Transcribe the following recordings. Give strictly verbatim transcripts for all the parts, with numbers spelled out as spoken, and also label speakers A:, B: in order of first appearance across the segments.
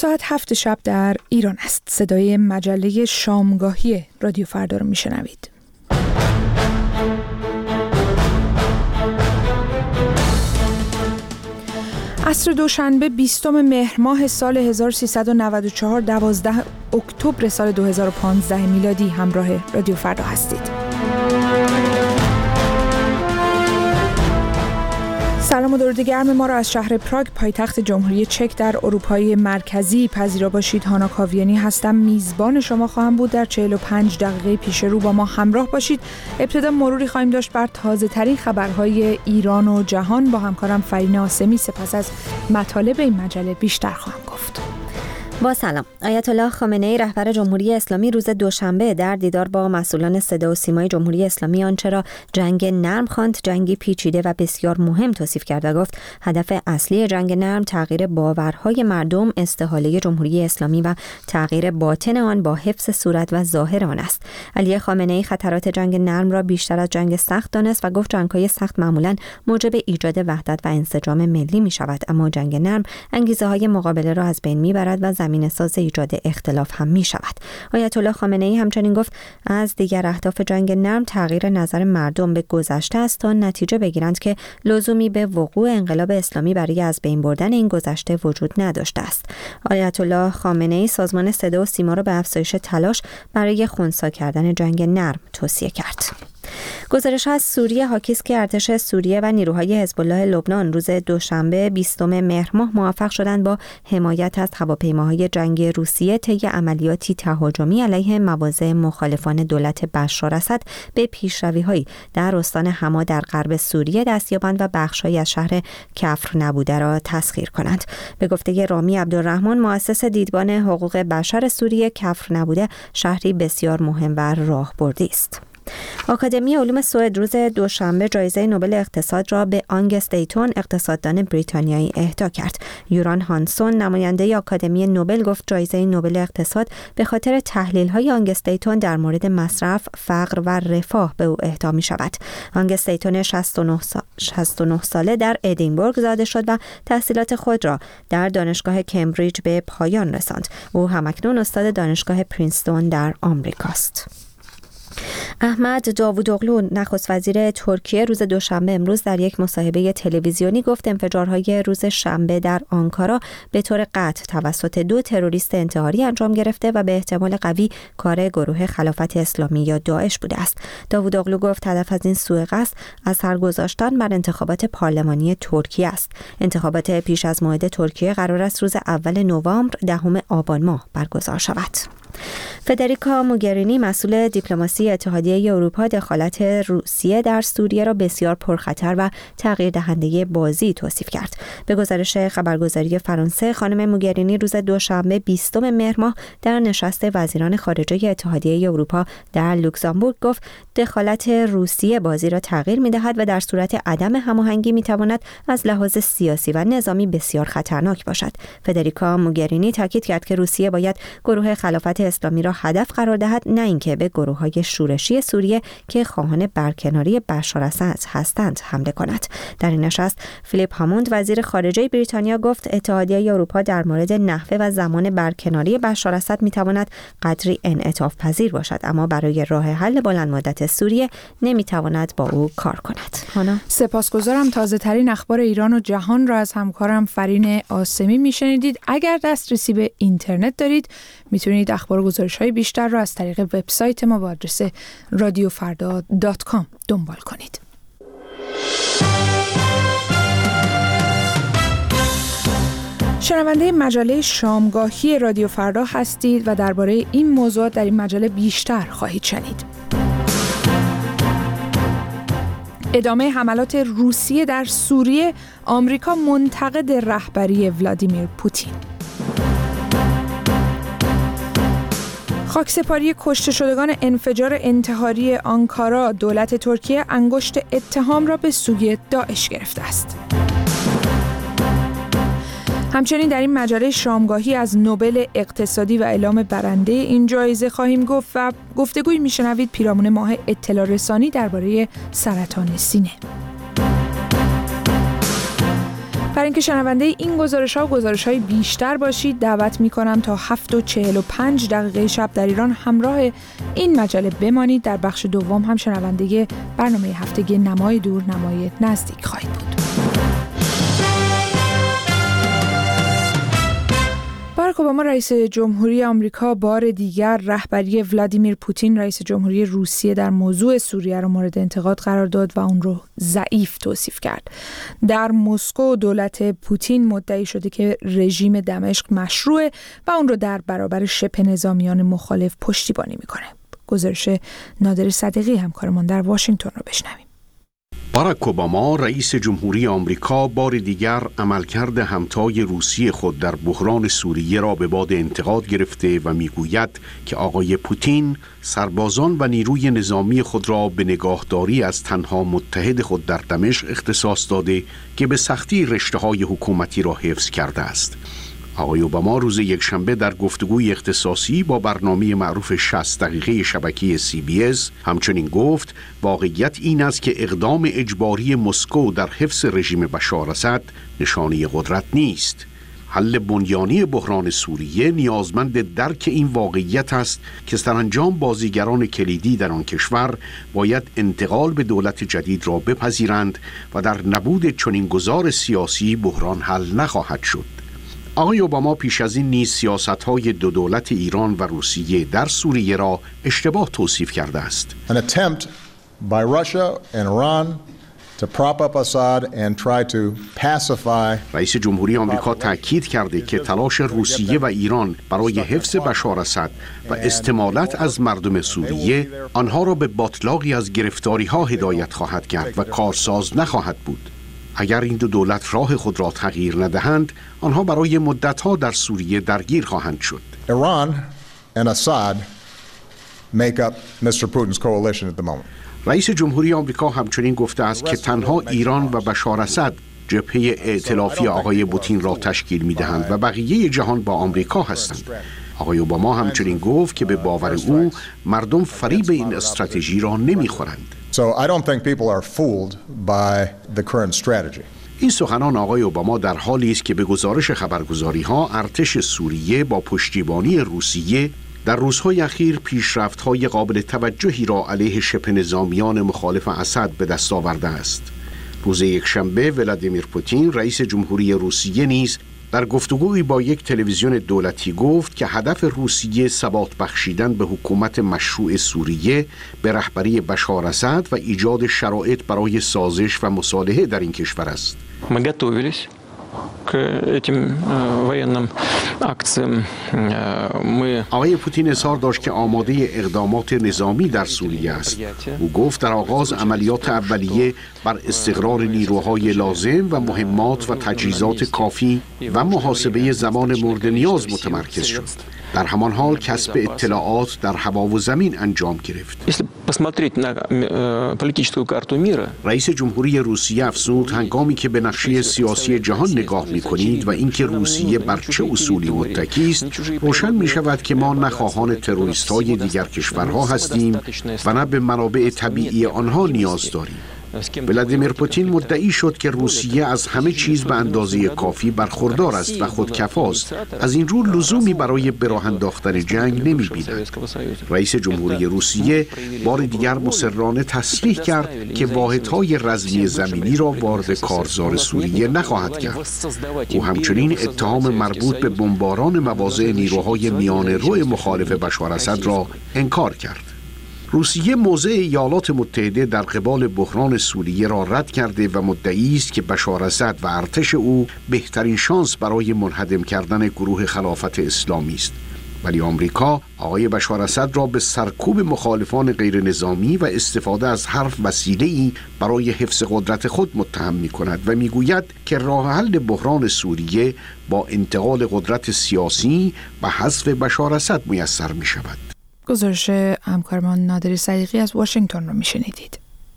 A: ساعت هفت شب در ایران است. صدای مجله شامگاهی رادیو فردا رو میشنوید. عصر دوشنبه بیستم مهر ماه سال هزار و سیصد و نود و چهار، دوازده اکتبر سال دو هزار و پانزده میلادی همراه رادیو فردا هستید. سلام و درود گرم ما را از شهر پراگ، پایتخت جمهوری چک در اروپای مرکزی پذیرا باشید. هانا کاویانی هستم، میزبان شما خواهم بود. در چهل و پنج دقیقه پیش رو با ما همراه باشید. ابتدا مروری خواهیم داشت بر تازه ترین خبرهای ایران و جهان با همکارم فرین آسمی. سپس از مطالب این مجله بیشتر خواهم گفت.
B: با سلام. آیت الله خامنه ای رهبر جمهوری اسلامی روز دوشنبه در دیدار با مسئولان صدا و سیمای جمهوری اسلامی آنچه را جنگ نرم خواند جنگی پیچیده و بسیار مهم توصیف کرد و گفت هدف اصلی جنگ نرم تغییر باورهای مردم، استحاله جمهوری اسلامی و تغییر باطن آن با حفظ صورت و ظاهر آن است. علی خامنه ای خطرات جنگ نرم را بیشتر از جنگ سخت دانست و گفت جنگ‌های سخت معمولاً موجب ایجاد وحدت و انسجام ملی می‌شود، اما جنگ نرم انگیزه‌های مقابله را از بین می‌برد و زمین ساز ایجاد اختلاف هم می شود. آیت الله خامنه ای همچنین گفت از دیگر اهداف جنگ نرم تغییر نظر مردم به گذشته است تا نتیجه بگیرند که لزومی به وقوع انقلاب اسلامی برای از بین بردن این گذشته وجود نداشته است. آیت الله خامنه ای سازمان صدا و سیما را به افزایش تلاش برای خنثی کردن جنگ نرم توصیه کرد. گزارش از سوریه حاکی است که ارتش سوریه و نیروهای حزب الله لبنان روز دوشنبه بیستم مهر ماه موفق شدند با حمایت از هواپیماهای جنگی روسیه طی عملیاتی تهاجمی علیه مواضع مخالفان دولت بشار اسد به پیشروی‌هایی در استان حما در غرب سوریه دست یابند و بخش‌هایی از شهر کفر نبوده را تسخیر کنند. به گفته رامی عبدالرحمن، مؤسس دیدبان حقوق بشر سوریه، کفر نبوده شهری بسیار مهم و راهبردی است. آکادمی علوم سوئد روز دوشنبه جایزه نوبل اقتصاد را به آنگس دیتون، اقتصاددان بریتانیایی، اهدا کرد. یوران هانسون، نماینده آکادمی نوبل، گفت جایزه نوبل اقتصاد به خاطر تحلیل‌های آنگس دیتون در مورد مصرف، فقر و رفاه به او اهدا می‌شود. آنگس دیتون شصت و نه ساله در ادینبورگ زاده شد و تحصیلات خود را در دانشگاه کمبریج به پایان رساند. او همکنون استاد دانشگاه پرینستون در آمریکاست. احمد داوودوغلو، نخست وزیر ترکیه، روز دوشنبه امروز در یک مصاحبه تلویزیونی گفت انفجارهای روز شنبه در آنکارا به طور قطع توسط دو تروریست انتحاری انجام گرفته و به احتمال قوی کار گروه خلافت اسلامی یا داعش بوده است. داوودوغلو گفت هدف از این سوء قصد اثر گذاشتن بر انتخابات پارلمانی ترکیه است. انتخابات پیش از موعد ترکیه قرار است روز اول نوامبر، دهم آبان ماه برگزار شود. فدریکا موگرینی، مسئول دیپلماسی اتحادیه اروپا، دخالت روسیه در سوریه را بسیار پرخطر و تغییر دهنده بازی توصیف کرد. به گزارش خبرگزاری فرانسه، خانم موگرینی روز دوشنبه بیستم مهر ماه در نشست وزیران خارجه اتحادیه اروپا در لوکزامبورگ گفت دخالت روسیه بازی را تغییر می‌دهد و در صورت عدم هماهنگی می‌تواند از لحاظ سیاسی و نظامی بسیار خطرناک باشد. فدریکا موگرینی تاکید کرد که روسیه باید گروه خلافت اسلامی را هدف قرار دهد، نه اینکه به گروه‌های شورشی سوریه که خواهان برکناری بشار اسد هستند حمله کند. در این نشست فیلیپ هاموند، وزیر خارجه بریتانیا، گفت اتحادیه اروپا در مورد نحوه و زمان برکناری بشار اسد می‌تواند قدری انعطاف پذیر باشد، اما برای راه حل بلند مدت سوریه نمی‌تواند با او کار کند. هانا،
A: سپاسگزارم. تازه ترین اخبار ایران و جهان را از همکارم فرین آسمی میشنیدید. اگر دسترسی به اینترنت دارید میتونید اخبار و گزارش‌های بیشتر را از طریق وبسایت ما با آدرس رادیو فردا دات کام دنبال کنید. شنونده مجله شامگاهی رادیو فردا هستید و درباره این موضوعات در این مجله بیشتر خواهید شنید. ادامه حملات روسیه در سوریه، آمریکا منتقد رهبری ولادیمیر پوتین. خاکسپاری کشته شدگان انفجار انتحاری آنکارا، دولت ترکیه انگشت اتهام را به سوی داعش گرفته است. همچنین در این مجله شامگاهی از نوبل اقتصادی و اعلام برنده این جایزه خواهیم گفت و گفتگویی میشنوید پیرامون ماه اطلاع رسانی درباره سرطان سینه. برای اینکه شنونده این گزارش‌ها و گزارش‌های بیشتر باشید دعوت می‌کنم تا هفت و چهل و پنج دقیقه شب در ایران همراه این مجله بمانید. در بخش دوم هم شنونده برنامه هفتگی نمای دور نمای نزدیک خواهید بود. باراک اوباما رئیس جمهوری آمریکا بار دیگر رهبری ولادیمیر پوتین رئیس جمهوری روسیه در موضوع سوریه را مورد انتقاد قرار داد و اون رو ضعیف توصیف کرد. در مسکو دولت پوتین مدعی شده که رژیم دمشق مشروعه و اون رو در برابر شبه نظامیان مخالف پشتیبانی میکنه. گزارش نادر صدیقی همکارمان در واشنگتن رو بشنویم.
C: باراک اوباما رئیس جمهوری آمریکا بار دیگر عملکرد همتای روسیه خود در بحران سوریه را به باد انتقاد گرفته و میگوید که آقای پوتین سربازان و نیروی نظامی خود را به نگاهداری از تنها متحد خود در دمشق اختصاص داده که به سختی رشته‌های حکومتی را حفظ کرده است. آقای اوباما روز یکشنبه در گفتگوی اختصاصی با برنامه معروف شصت دقیقه شبکه سی بی اس همچنین گفت واقعیت این است که اقدام اجباری مسکو در حفظ رژیم بشار اسد نشانه قدرت نیست. حل بنیانی بحران سوریه نیازمند درک این واقعیت است که سرانجام بازیگران کلیدی در آن کشور باید انتقال به دولت جدید را بپذیرند و در نبود چنین گذار سیاسی بحران حل نخواهد شد. آقای اوباما پیش از این نیز سیاست‌های دو دولت ایران و روسیه در سوریه را اشتباه توصیف کرده است.
D: An attempt by Russia and Iran to prop up Assad and try to pacify.
C: رئیس جمهوری آمریکا تاکید کرده که تلاش روسیه و ایران برای حفظ بشار اسد و استمالت از مردم سوریه آنها را به باطلاقی از گرفتاری‌ها هدایت خواهد کرد و کارساز نخواهد بود. اگر این دو دولت راه خود را تغییر ندهند، آنها برای مدت‌ها در سوریه درگیر خواهند شد.
D: Iran and Assad make up mister Putin's coalition at the moment.
C: رئیس جمهوری آمریکا همچنین گفته است که تنها ایران و بشار اسد جبهه ائتلافی آقای پوتین را تشکیل می‌دهند و بقیه جهان با آمریکا هستند. آقای اوباما همچنین گفت که به باور او مردم فریب این استراتژی را نمی‌خورند.
D: So I don't think people are fooled by the current strategy.
C: این سخنان آقای اوباما در حالی است که به گزارش خبرگزاری‌ها ارتش سوریه با پشتیبانی روسیه در روزهای اخیر پیشرفت‌های قابل توجهی را علیه شبه نظامیان مخالف اسد به دست آورده است. روز یکشنبه ولادیمیر پوتین رئیس جمهوری روسیه نیز در گفتگویی با یک تلویزیون دولتی گفت که هدف روسیه ثبات بخشیدن به حکومت مشروع سوریه به رهبری بشار اسد و ایجاد شرایط برای سازش و مصالحه در این کشور است.
E: Мы готовились к этим военным акциям. Мы
C: آقای پوتین اظهار داشت که آماده اقدامات نظامی در سوریه است. او گفت در آغاز عملیات اولیه بر استقرار نیروهای لازم و مهمات و تجهیزات کافی و محاسبه زمان مورد نیاز متمرکز شد. در همان حال کسب اطلاعات در هوا و زمین انجام گرفت. رئیس جمهوری روسیه افزود هنگامی که به نقشه سیاسی جهان نگاه می‌کنید و اینکه روسیه بر چه اصولی متکی است، روشن می‌شود که ما نه خواهان تروریست‌های دیگر کشورها هستیم و نه به منابع طبیعی آنها نیاز داریم. ولادیمیر پوتین مدعی شد که روسیه از همه چیز به اندازه کافی برخوردار است و خودکفاست. از این رو لزومی برای به راه انداختن جنگ نمی‌بیند. رئیس جمهوری روسیه بار دیگر مصرانه تصریح کرد که واحدهای رزمی زمینی را وارد کارزار سوریه نخواهد کرد. او همچنین اتهام مربوط به بمباران مواضع نیروهای میانه‌رو مخالف بشار اسد را انکار کرد. روسیه موضع ایالات متحده در قبال بحران سوریه را رد کرده و مدعی است که بشار اسد و ارتش او بهترین شانس برای منهدم کردن گروه خلافت اسلامی است. ولی آمریکا آقای بشار اسد را به سرکوب مخالفان غیر نظامی و استفاده از هر وسیله‌ای برای حفظ قدرت خود متهم می‌کند و می‌گوید که راه حل بحران سوریه با انتقال قدرت سیاسی و حذف بشار اسد میسر می‌شود.
A: گزارش همکارمان نادر صدیقی از واشنگتن رو میشنیدید.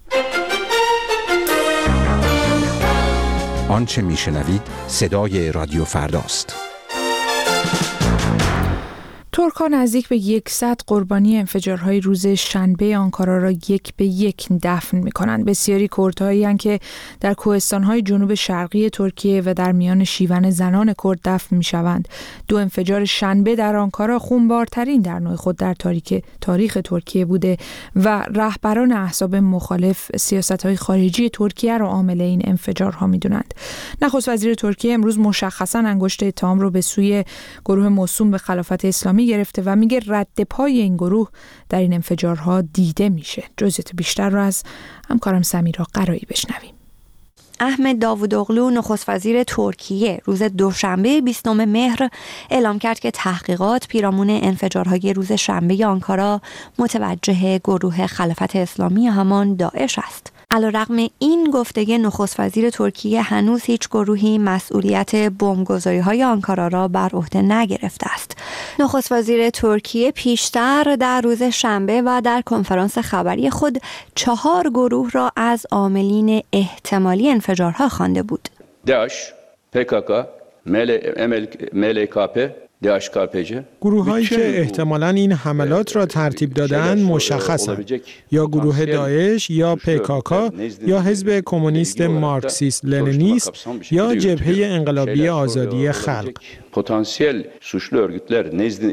F: آنچه میشنوید صدای رادیو فرداست.
A: ترک‌ها نزدیک به یکصد قربانی انفجارهای روز شنبه آنکارا را یک به یک دفن می‌کنند. بسیاری کردهایی که در کوهستان‌های جنوب شرقی ترکیه و در میان شیون زنان کرد دفن می‌شوند. دو انفجار شنبه در آنکارا خونبارترین در نوع خود در تاریخ تاریخ ترکیه بوده و رهبران احزاب مخالف سیاست‌های خارجی ترکیه را عامل این انفجارها می‌دونند. نخست وزیر ترکیه امروز مشخصاً انگشت اتهام را به سوی گروه موسوم به خلافت اسلامی گرفته و میگه رد پای این گروه در این انفجارها دیده میشه. جزئیات بیشتر رو از همکارم سمیرا قرایی بشنویم.
F: احمد داوودوغلو نخست وزیر ترکیه روز دوشنبه بیستم مهر اعلام کرد که تحقیقات پیرامون انفجارهای روز شنبه آنکارا متوجه گروه خلافت اسلامی همان داعش است. علیرغم این گفتگو نخست وزیر ترکیه هنوز هیچ گروهی مسئولیت بمبگذاری‌های آنکارا را بر عهده نگرفته است. نخست وزیر ترکیه پیشتر در روز شنبه و در کنفرانس خبری خود چهار گروه را از عاملین احتمالی انفجارها خوانده بود.
G: داعش، پی-کی-کی، مل-کی-پی،
H: گروه‌هایی که احتمالاً این حملات را ترتیب دادند مشخصند، یا گروه داعش یا پی-کی-کی یا حزب کمونیست مارکسیست لنینیست یا جبهه انقلابی آزادی خلق.
G: پتانسیل suçlu örgütler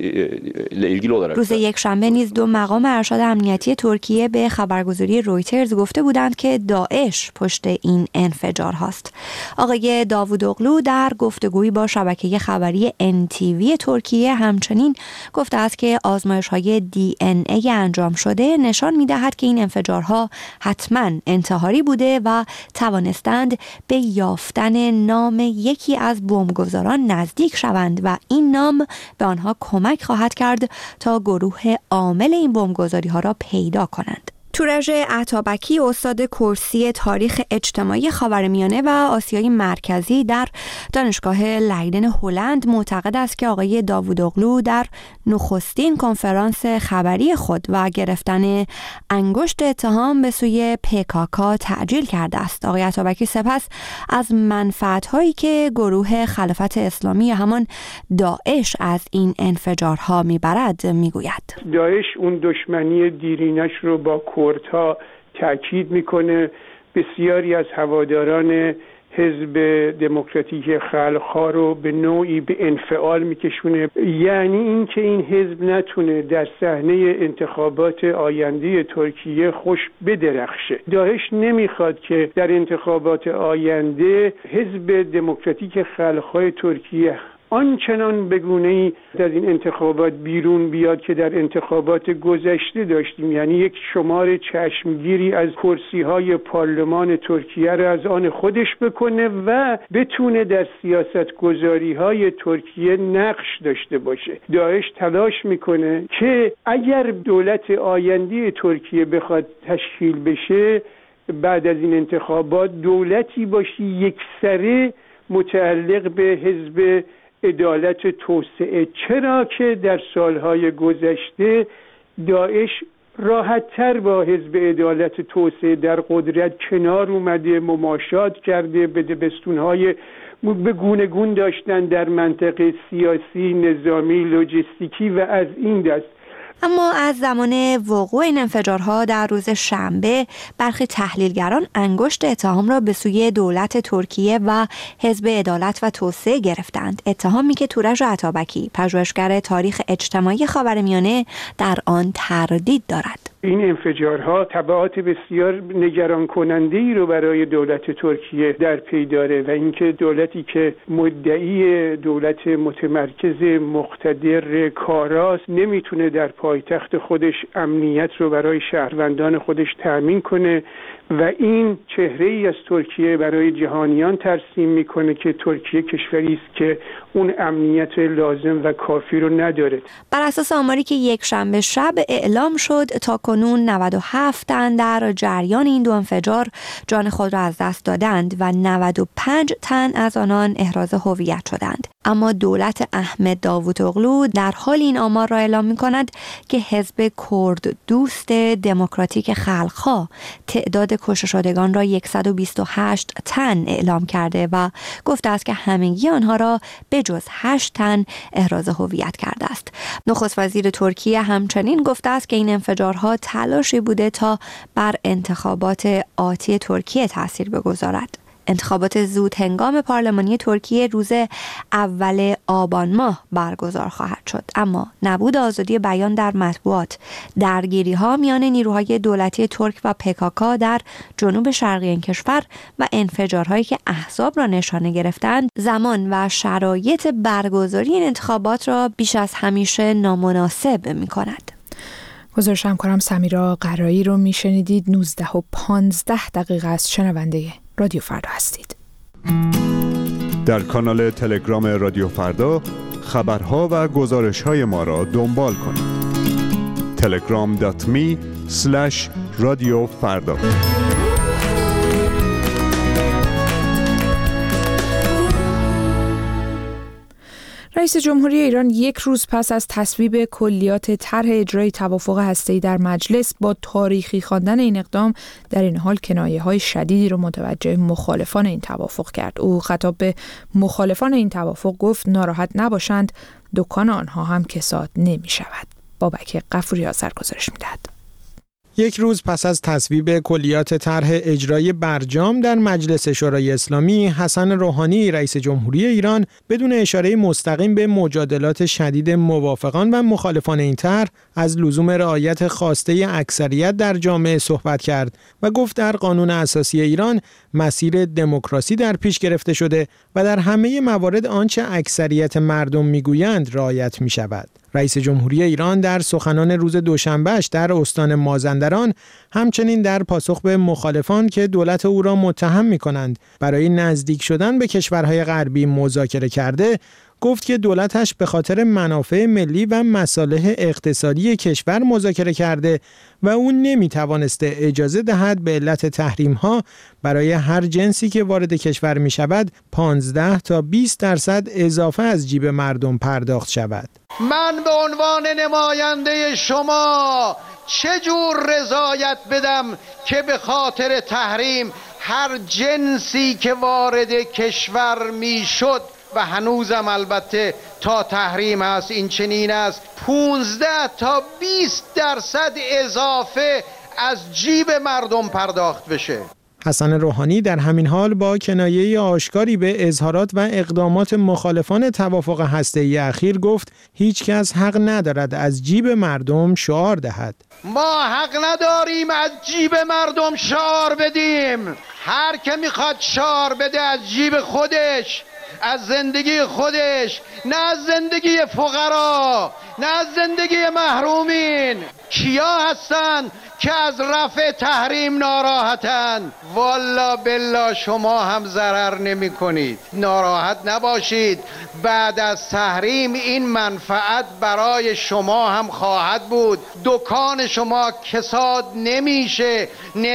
G: ile ilgili olarak
F: روز یک شنبه نیز دو مقام ارشد امنیتی ترکیه به خبرگزاری رویترز گفته بودند که داعش پشت این انفجار هاست. آقای داوودوغلو در گفتگویی با شبکه خبری ان تی وی ترکیه همچنین گفته است که آزمایش‌های دی ان ای انجام شده نشان می‌دهد که این انفجارها حتماً انتحاری بوده و توانستند به یافتن نام یکی از بمبگذاران نزدیک شوند و این نام به آنها کمک خواهد کرد تا گروه عامل این بمبگذاری‌ها را پیدا کنند. تورج عطابکی استاد کرسی تاریخ اجتماعی خاورمیانه و آسیای مرکزی در دانشگاه لیدن هلند معتقد است که آقای داوودوغلو در نخستین کنفرانس خبری خود و گرفتن انگشت اتهام به سوی پی-کی-کی تعجیل کرده است. آقای عطابکی سپس از منفعت‌هایی که گروه خلافت اسلامی همان داعش از این انفجارها میبرد میگوید.
I: داعش اون دشمنی دیرینش رو با کردها تأکید میکنه. بسیاری از هواداران حزب دموکراتیک خلق‌ها رو به نوعی به انفعال میکشونه. یعنی اینکه این حزب نتونه در صحنه انتخابات آینده ترکیه خوش بدرخشه. داعش نمیخواد که در انتخابات آینده حزب دموکراتیک خلق‌های ترکیه آنچنان به گونه‌ای از این انتخابات بیرون بیاد که در انتخابات گذشته داشتیم. یعنی یک شمار چشمگیری از کرسی‌های پارلمان ترکیه را از آن خودش بکنه و بتونه در سیاست‌گذاری‌های ترکیه نقش داشته باشه. داعش تلاش میکنه که اگر دولت آینده ترکیه بخواد تشکیل بشه بعد از این انتخابات دولتی باشه یکسره متعلق به حزب عدالت توسعه. چرا که در سالهای گذشته داعش راحت‌تر با حزب عدالت توسعه در قدرت کنار اومده، مماشات کرده، به دبستون‌های به گونه گون داشتن در منطقه سیاسی، نظامی، لوجستیکی و از این دست.
F: اما از زمان وقوع این انفجارها در روز شنبه برخی تحلیلگران انگشت اتهام را به سوی دولت ترکیه و حزب عدالت و توسعه گرفتند. اتهامی که تورج عطابکی پژوهشگر تاریخ اجتماعی خاورمیانه در آن تردید دارد.
I: این انفجارها تبعات بسیار نگران کننده ای رو برای دولت ترکیه در پی داره و اینکه دولتی که مدعی دولت متمرکز مقتدر کاراست نمیتونه در پایتخت خودش امنیت رو برای شهروندان خودش تأمین کنه و این چهره ای از ترکیه برای جهانیان ترسیم میکنه که ترکیه کشوری است که اون امنیت لازم و کافی رو نداره.
F: بر اساس آماری که یک شنبه شب اعلام شد تا کنون نود و هفت تن در جریان این دو انفجار جان خود را از دست دادند و نود و پنج تن از آنان احراز هویت شدند. اما دولت احمد داوودوغلو در حال این آمار را اعلام می‌کند که حزب کرد دوست دموکراتیک خلق‌ها تعداد کشته شدگان را صد و بیست و هشت تن اعلام کرده و گفته است که همگی آنها را به جز هشت تن احراز هویت کرده است. نخست وزیر ترکیه همچنین گفته است که این انفجارها تلاشی بوده تا بر انتخابات آتی ترکیه تاثیر بگذارد. انتخابات زود هنگام پارلمانی ترکیه روز اول آبان ماه برگزار خواهد شد، اما نبود آزادی بیان در مطبوعات، درگیری ها میان نیروهای دولتی ترک و پکاکا در جنوب شرقی این کشور و انفجارهایی که احزاب را نشانه گرفتند، زمان و شرایط برگزاری این انتخابات را بیش از همیشه نامناسب می کند.
A: گزارش همکارم سمیرا قرایی رو میشنیدید. نوزده و پانزده دقیقه است. شنونده رادیو فردا هستید.
J: در کانال تلگرام رادیو فردا خبرها و گزارش‌های ما را دنبال کنید. تلگرام دات می اسلش رادیو فردا.
A: رئیس جمهوری ایران یک روز پس از تصویب کلیات طرح اجرای توافق هسته‌ای در مجلس با تاریخی خواندن این اقدام در این حال کنایه‌های شدیدی را متوجه مخالفان این توافق کرد. او خطاب به مخالفان این توافق گفت ناراحت نباشند، دکان آنها هم کساد نمی‌شود. بابک غفوری آذر گزارش می‌دهد.
H: یک روز پس از تصویب کلیات طرح اجرای برجام در مجلس شورای اسلامی، حسن روحانی رئیس جمهوری ایران بدون اشاره مستقیم به مجادلات شدید موافقان و مخالفان این طرح از لزوم رعایت خواسته اکثریت در جامعه صحبت کرد و گفت در قانون اساسی ایران مسیر دموکراسی در پیش گرفته شده و در همه موارد آنچه اکثریت مردم میگویند رعایت می شود. رئیس جمهوری ایران در سخنان روز دوشنبهش در استان مازندران همچنین در پاسخ به مخالفان که دولت او را متهم می‌کنند برای نزدیک شدن به کشورهای غربی مذاکره کرده، گفت که دولتش به خاطر منافع ملی و مصالح اقتصادی کشور مذاکره کرده و او نمی‌توانسته اجازه دهد به علت تحریم‌ها برای هر جنسی که وارد کشور می‌شود پانزده تا بیست درصد اضافه از جیب مردم پرداخت شود.
K: من به عنوان نماینده شما چه جور رضایت بدم که به خاطر تحریم هر جنسی که وارد کشور میشد و هنوزم البته تا تحریم هست این چنین است، پونزده تا بیست درصد اضافه از جیب مردم پرداخت بشه.
H: حسن روحانی در همین حال با کنایه آشکاری به اظهارات و اقدامات مخالفان توافق هسته‌ای اخیر گفت هیچ کس حق ندارد از جیب مردم شعار دهد.
K: ما حق نداریم از جیب مردم شعار بدیم. هر که میخواد شعار بده از جیب خودش، از زندگی خودش، نه از زندگی فقرا، نه از زندگی محرومین. کیا هستن که از رفع تحریم ناراحتن؟ والا بالله شما هم ضرر نمی کنید. ناراحت نباشید، بعد از تحریم این منفعت برای شما هم خواهد بود. دکان شما کساد نمیشه،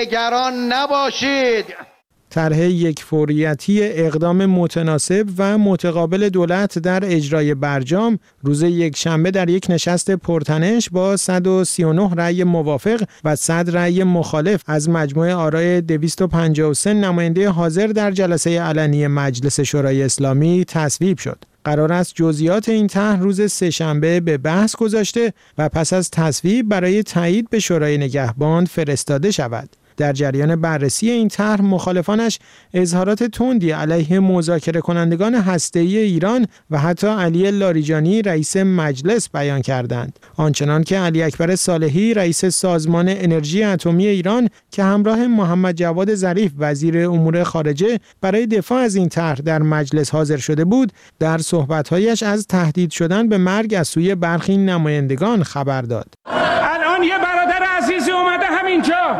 K: نگران نباشید.
H: طرح یک فوریتی اقدام متناسب و متقابل دولت در اجرای برجام روز یک شنبه در یک نشست پرتنش با صد و سی و نه رأی موافق و صد رأی مخالف از مجموع آرای دویست و پنجاه و سه نماینده حاضر در جلسه علنی مجلس شورای اسلامی تصویب شد. قرار است جزئیات این طرح روز سه‌شنبه به بحث گذاشته و پس از تصویب برای تایید به شورای نگهبان فرستاده شود. در جریان بررسی این طرح مخالفانش اظهارات تندی علیه مذاکره کنندگان هسته‌ای ایران و حتی علی لاریجانی رئیس مجلس بیان کردند. آنچنان که علی اکبر صالحی رئیس سازمان انرژی اتمی ایران که همراه محمد جواد ظریف وزیر امور خارجه برای دفاع از این طرح در مجلس حاضر شده بود، در صحبت‌هایش از تهدید شدن به مرگ از سوی برخی نمایندگان خبر داد.
L: الان یه برادر عزیزی اومده همینجا،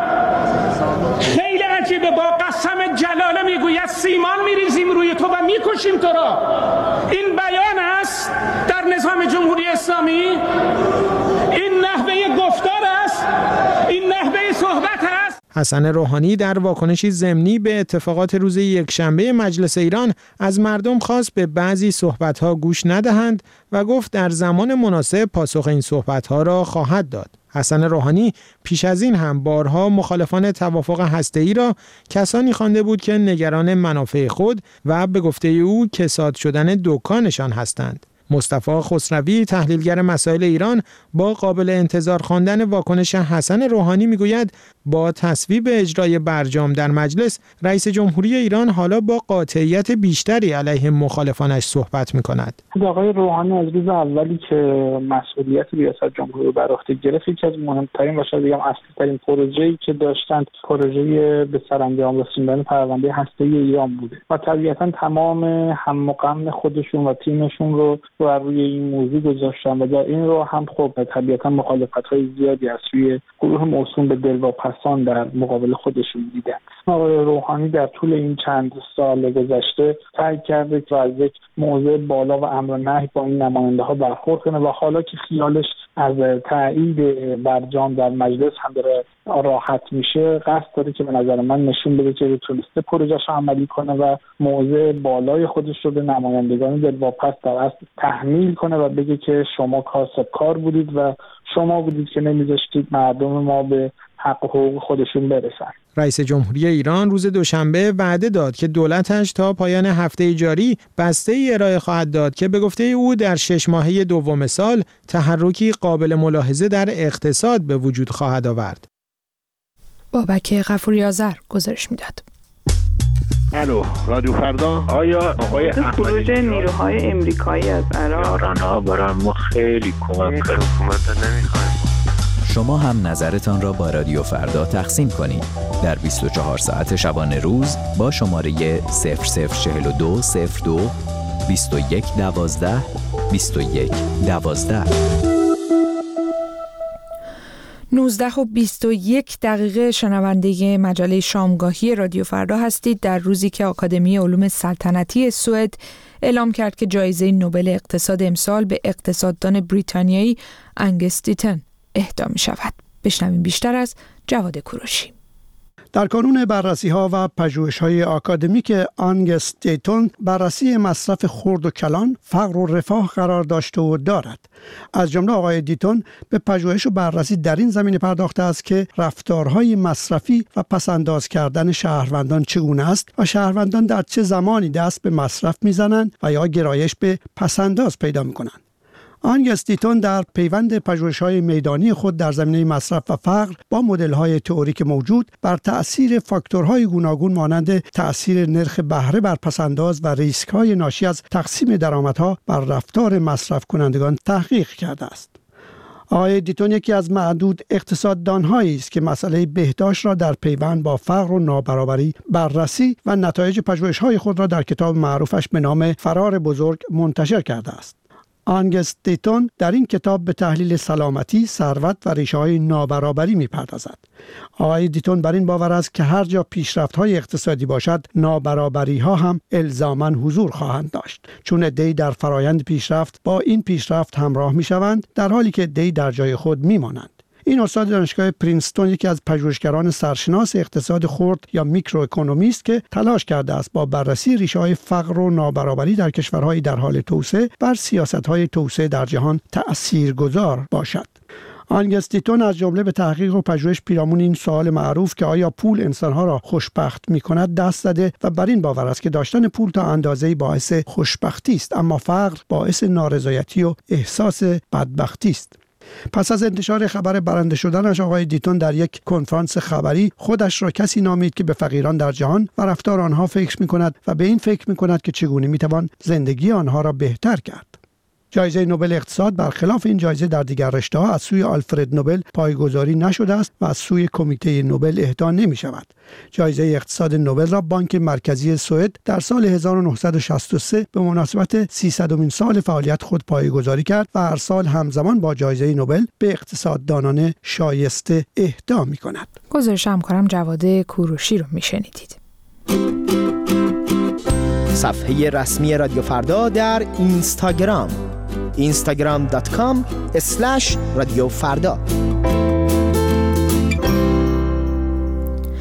L: خیلی عجیبه، با قسم جلاله میگوید سیمان میریزیم روی تو و میکشیم تو را. این بیان است در نظام جمهوری اسلامی؟ این نحوه گفتار است؟ این نحوه صحبت است؟
H: حسن روحانی در واکنشی ضمنی به اتفاقات روز یکشنبه مجلس ایران از مردم خواست به بعضی صحبت‌ها گوش ندهند و گفت در زمان مناسب پاسخ این صحبت‌ها را خواهد داد. حسن روحانی پیش از این هم بارها مخالفان توافق هسته‌ای را کسانی خوانده بود که نگران منافع خود و به گفته او کساد شدن دکانشان هستند. مصطفی خسروی تحلیلگر مسائل ایران با قابل انتظار خواندن واکنش حسن روحانی میگوید با تصویب اجرای برجام در مجلس رئیس جمهوری ایران حالا با قاطعیت بیشتری علیه مخالفانش صحبت می‌کند.
M: آقای روحانی از روز اولی که مسئولیت ریاست جمهوری رو بر عهده گرفت یکی از مهمترین و شاید بگم اصلی‌ترین پروژه‌ای که داشتند پروژه به سرانجام رسوندن پرونده هسته‌ای ایران بوده و طبیعتاً تمام هم و غم خودشون و تیمشون رو بر روی این موضوع گذاشتن و در این رو هم خب طبیعتاً مخالفت‌های زیادی از سوی گروه موسوم به دلواپسان در مقابل خودشون دیدن. آقای روحانی در طول این چند سال گذشته سعی کرده که از یک موضع بالا و امر نهی با این نماینده‌ها برخورد کنه و حالا که خیالش از تایید برجام در مجلس هم داره راحت میشه قصد داره که به نظر من نشون بده که تونسته پروژه‌اش عملی کنه و موضع بالای خودش رو به نمایندگان دلواپس در اصل تحمیل کنه و بگه که شما کاسب کار بودید و شما بودید که نمیذاشتید مردم ما به حق و حقوق خودشون برسن.
H: رئیس جمهوری ایران روز دوشنبه وعده داد که دولتش تا پایان هفته جاری بسته‌ای ارائه خواهد داد که به گفته او در شش ماهه دوم سال تحرکی قابل ملاحظه در اقتصاد به وجود خواهد آورد.
A: بابک غفوری آذر گزارش میداد.
N: الو رادیو فردا. آیا آقای
O: خروج نیروهای امریکایی از عراق
N: ایران‌ها برای ما خیلی کمک کرد. حکومت نمی‌خوایم.
P: شما هم نظرتان را با رادیو فردا تقسیم کنید در بیست و چهار ساعت شبانه روز با شماره صفر صفر چهل و دو صفر دو بیست و یک دوازده بیست و یک دوازده.
A: نوزده و بیست و یک دقیقه شنونده مجله شامگاهی رادیو فردا هستید در روزی که آکادمی علوم سلطنتی سوئد اعلام کرد که جایزه نوبل اقتصاد امسال به اقتصاددان بریتانیایی آنگس دیتون اهدا می شود. بشنویم بیشتر از جواد کوروشی.
Q: در کانون بررسی‌ها و پژوهش‌های آکادمیک آنگس دیتون بررسی مصرف خرد و کلان، فقر و رفاه قرار داشته و دارد. از جمله آقای دیتون به پژوهش و بررسی در این زمینه پرداخته است که رفتارهای مصرفی و پس‌انداز کردن شهروندان چگونه است و شهروندان در چه زمانی دست به مصرف می‌زنند و یا گرایش به پس‌انداز پیدا می‌کنند. آنگس دیتون در پیوند پژوهش‌های میدانی خود در زمینه مصرف و فقر با مدل‌های تئوریک موجود بر تأثیر فاکتورهای گوناگون مانند تأثیر نرخ بهره بر پس‌انداز و ریسک‌های ناشی از تقسیم درآمدها بر رفتار مصرف کنندگان تحقیق کرده است. آقای دیتون یکی از معدود اقتصاددان‌هایی است که مسئله بهداشت را در پیوند با فقر و نابرابری بررسی و نتایج پژوهش‌های خود را در کتاب معروفش به نام فرار بزرگ منتشر کرده است. آنگس دیتون در این کتاب به تحلیل سلامتی، ثروت و ریشه‌های نابرابری می‌پردازد. آقای دیتون بر این باور است که هر جا پیشرفت‌های اقتصادی باشد، نابرابری‌ها هم الزاماً حضور خواهند داشت، چون عده‌ای در فرایند پیشرفت با این پیشرفت همراه می‌شوند، در حالی که عده‌ای در جای خود می‌مانند. این استاد دانشگاه پرینستون یکی از پژوهشگران سرشناس اقتصاد خرد یا میکروئکونومی است که تلاش کرده است با بررسی ریشه‌های فقر و نابرابری در کشورهای در حال توسعه بر سیاست‌های توسعه در جهان تأثیرگذار باشد. آنگس دیتون از جمله به تحقیق و پژوهش پیرامون این سوال معروف که آیا پول انسان‌ها را خوشبخت می‌کند دست زده و بر این باور است که داشتن پول تا اندازه‌ای باعث خوشبختی است، اما فقر باعث نارضایتی و احساس بدبختی است. پس از انتشار خبر برنده شدنش، آقای دیتون در یک کنفرانس خبری خودش را کسی نامید که به فقیران در جهان و رفتار آنها فکر می‌کند و به این فکر می‌کند که چگونه می‌توان زندگی آنها را بهتر کرد. جایزه نوبل اقتصاد برخلاف این جایزه در دیگر رشته‌ها از سوی آلفرد نوبل پایگذاری نشده است و از سوی کمیته نوبل اهدا نمی‌شود. جایزه اقتصاد نوبل را بانک مرکزی سوئد در سال هزار و نهصد و شصت و سه به مناسبت سیصدمین سال فعالیت خود پایگذاری کرد و هر سال همزمان با جایزه نوبل به اقتصاددانان شایسته اهدا می‌کند.
A: گزارش همکارم جواد کوروشی رو می‌شنیدید.
R: صفحه رسمی رادیو فردا در اینستاگرام اینستاگرام دات کام اسلش رادیو فردا.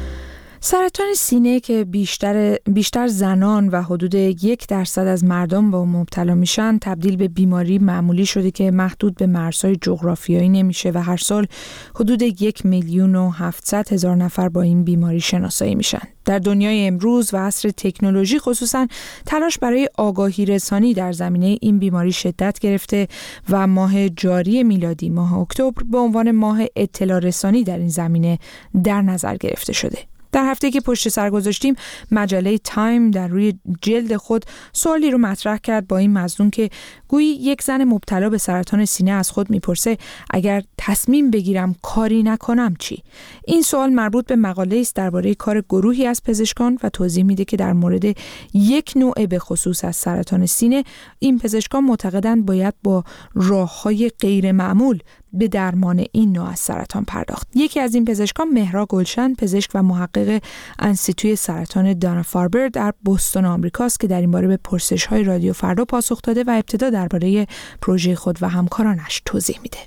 A: سرطان سینه که بیشتر بیشتر زنان و حدود یک درصد از مردم با مبتلا میشن تبدیل به بیماری معمولی شده که محدود به مرزهای جغرافیایی نمیشه و هر سال حدود یک میلیون و هفتصد هزار نفر با این بیماری شناسایی میشن. در دنیای امروز و عصر تکنولوژی خصوصاً تلاش برای آگاهی رسانی در زمینه این بیماری شدت گرفته و ماه جاری میلادی ماه اکتبر به عنوان ماه اطلاع رسانی در این زمینه در نظر گرفته شده. در هفته که پشت سر گذاشتیم مجله تایم در روی جلد خود سوالی رو مطرح کرد با این مضمون که گویی یک زن مبتلا به سرطان سینه از خود میپرسه اگر تصمیم بگیرم کاری نکنم چی؟ این سوال مربوط به مقاله است درباره کار گروهی از پزشکان و توضیح میده که در مورد یک نوع به خصوص از سرطان سینه این پزشکان معتقدند باید با راه‌های غیر معمول به درمان این نوع از سرطان پرداخت. یکی از این پزشکان مهرا گلشن، پزشک و محقق انستیتوی سرطان دانا فاربر در بوستون آمریکاست که در این باره به پرسش‌های رادیو فردا پاسخ داده و ابتدا درباره پروژه خود و همکارانش توضیح میده.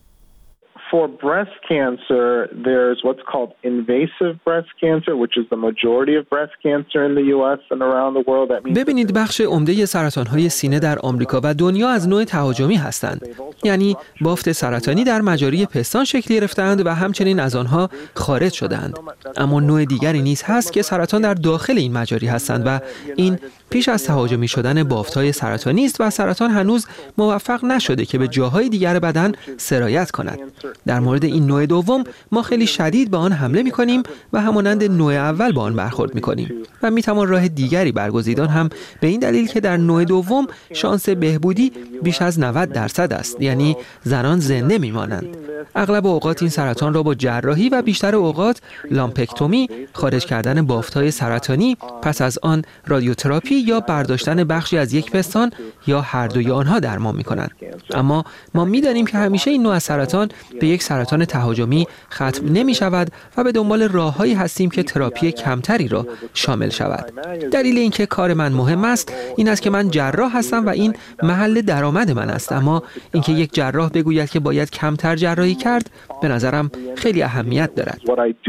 S: For breast cancer, there's what's called invasive breast cancer, which is the majority of breast cancer in the U S and around the world. That means
T: ببینید بخش عمده سرطان‌های سینه در آمریکا و دنیا از نوع تهاجمی هستند. یعنی بافت سرطانی در مجاری پستان شکل گرفتند و همچنین از آنها خارج شدند. اما نوع دیگری نیز هست که سرطان در داخل این مجاری هستند و این پیش از تهاجمی شدن بافت‌های سرطانی است و سرطان هنوز موفق نشده که به جاهای دیگر بدن سرایت کند. در مورد این نوع دوم ما خیلی شدید به آن حمله می‌کنیم و همانند نوع اول با آن برخورد می‌کنیم و می‌توان راه دیگری برگزیدن هم به این دلیل که در نوع دوم شانس بهبودی بیش از نود درصد است، یعنی زنان زنده می‌مانند. اغلب اوقات این سرطان را با جراحی و بیشتر اوقات لامپکتومی، خارج کردن بافت‌های سرطانی، پس از آن رادیوتراپی یا برداشتن بخشی از یک پستان یا هر دوی آنها درمان می‌کنند. اما ما می‌دانیم که همیشه این نوع سرطان به یک سرطان تهاجمی ختم نمی‌شود و به دنبال راه‌هایی هستیم که تراپی کمتری را شامل شود. دلیل اینکه کار من مهم است این است که من جراح هستم و این محل درآمد من است، اما اینکه یک جراح بگوید که باید کمتر جراحی کرد به نظرم خیلی اهمیت دارد.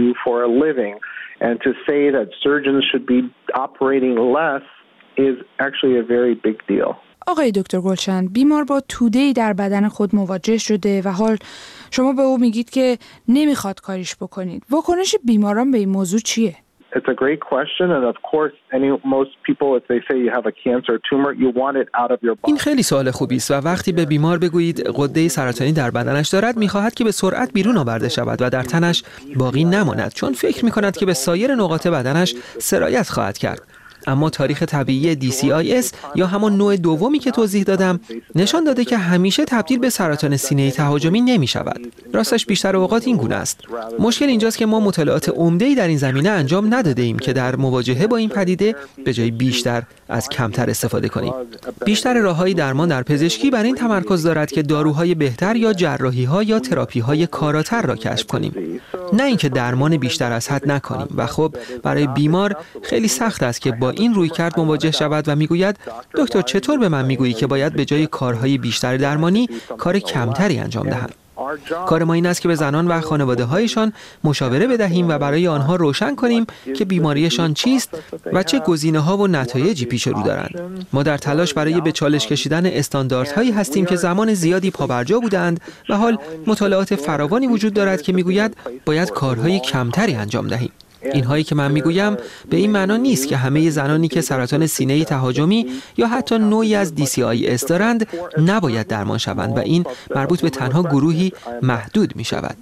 A: آقای دکتر گلشن، بیمار با توده‌ای در بدن خود مواجه شده و حال شما به او میگید که نمیخواد کاریش بکنید. واکنش بیماران به این موضوع چیه؟
S: It's a great question and of course any most people if they say you have a cancer tumor you want it out of your body.
T: این خیلی سوال خوبی است و وقتی به بیمار بگویید غده سرطانی در بدنش دارد می‌خواهد که به سرعت بیرون آورده شود و در تنش باقی نماند، چون فکر می‌کند که به سایر نقاط بدنش سرایت خواهد کرد. اما تاریخ طبیعی دی سی آی اس یا همان نوع دومی که توضیح دادم نشان داده که همیشه تبدیل به سرطان سینه تهاجمی نمی شود. راستش بیشتر اوقات این گونه است. مشکل اینجاست که ما مطالعات عمده‌ای در این زمینه انجام نداده ایم که در مواجهه با این پدیده به جای بیشتر از کمتر استفاده کنیم. بیشتر راه‌های درمان در پزشکی بر این تمرکز دارد که داروهای بهتر یا جراحی‌ها یا تراپی‌های کاراتر را کشف کنیم، نه اینکه درمان بیشتر از حد نکنیم. و خب برای بیمار خیلی سخت است که با این رویکرد مواجه شود و میگوید دکتر چطور به من میگویی که باید به جای کارهای بیشتر درمانی کار کمتری انجام دهم؟ کار ما این است که به زنان و خانواده‌هایشان مشاوره بدهیم و برای آنها روشن کنیم که بیماریشان چیست و چه گزینه‌ها و نتایجی پیش رو دارند. ما در تلاش برای به چالش کشیدن استانداردهایی هستیم که زمان زیادی پابرجا بودند و حال مطالعات فراوانی وجود دارد که میگوید باید کارهای کمتری انجام دهیم. اینهایی که من میگویم به این معنا نیست که همه زنانی که سرطان سینه تهاجمی یا حتی نوعی از دی سی آی اس دارند نباید درمان شوند و این مربوط به تنها گروهی محدود می شود.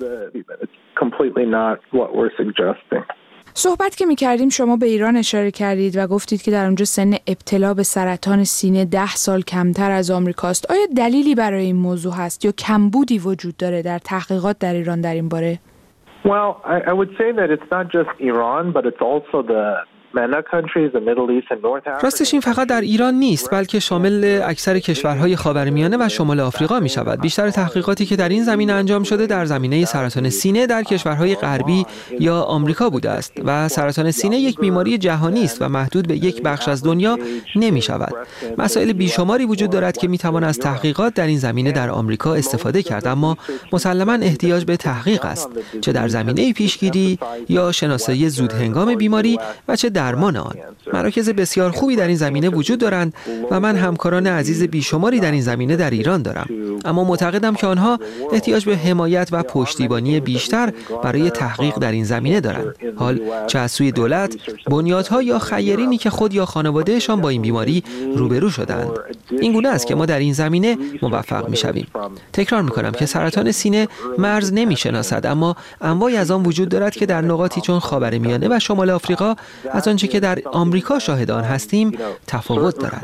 A: صحبت که می‌کردیم شما به ایران اشاره کردید و گفتید که در اونجا سن ابتلا به سرطان سینه ده سال کمتر از آمریکاست. آیا دلیلی برای این موضوع هست یا کمبودی وجود داره در تحقیقات در ایران در این باره؟
S: Well, I, I would say that it's not just Iran, but it's also the
T: راستش این فقط در ایران نیست، بلکه شامل اکثر کشورهای خاورمیانه و شمال آفریقا می شود. بیشتر تحقیقاتی که در این زمینه انجام شده در زمینه سرطان سینه در کشورهای غربی یا آمریکا بوده است و سرطان سینه یک بیماری جهانی است و محدود به یک بخش از دنیا نمی شود. مسائل بیشماری وجود دارد که می توان از تحقیقات در این زمینه در آمریکا استفاده کرد، اما مسلماً احتیاج به تحقیق است، چه در زمینه پیشگیری یا شناسایی زود هنگام بیماری و چه درمان آن. مراکز بسیار خوبی در این زمینه وجود دارند و من همکاران عزیز بیشماری در این زمینه در ایران دارم، اما معتقدم که آنها احتیاج به حمایت و پشتیبانی بیشتر برای تحقیق در این زمینه دارند، حال چه از سوی دولت، بنیادها یا خیرینی که خود یا خانوادهشان با این بیماری روبرو شدند. این گونه است که ما در این زمینه موفق می‌شویم. تکرار می‌کنم که سرطان سینه مرز نمی‌شناسد، اما انواعی از آن وجود دارد که در نقاطی چون خاورمیانه و شمال آفریقا از آنچه که در آمریکا شاهد آن هستیم تفاوت دارد.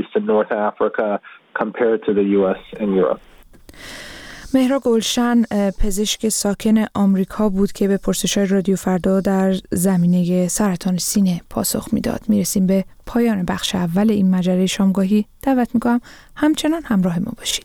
A: مهرا گلشن پزشک ساکن آمریکا بود که به پرسش‌های رادیو فردا در زمینه سرطان سینه پاسخ میداد. میرسیم به پایان بخش اول این مجله شامگاهی. دعوت میکنم همچنان همراه ما باشید.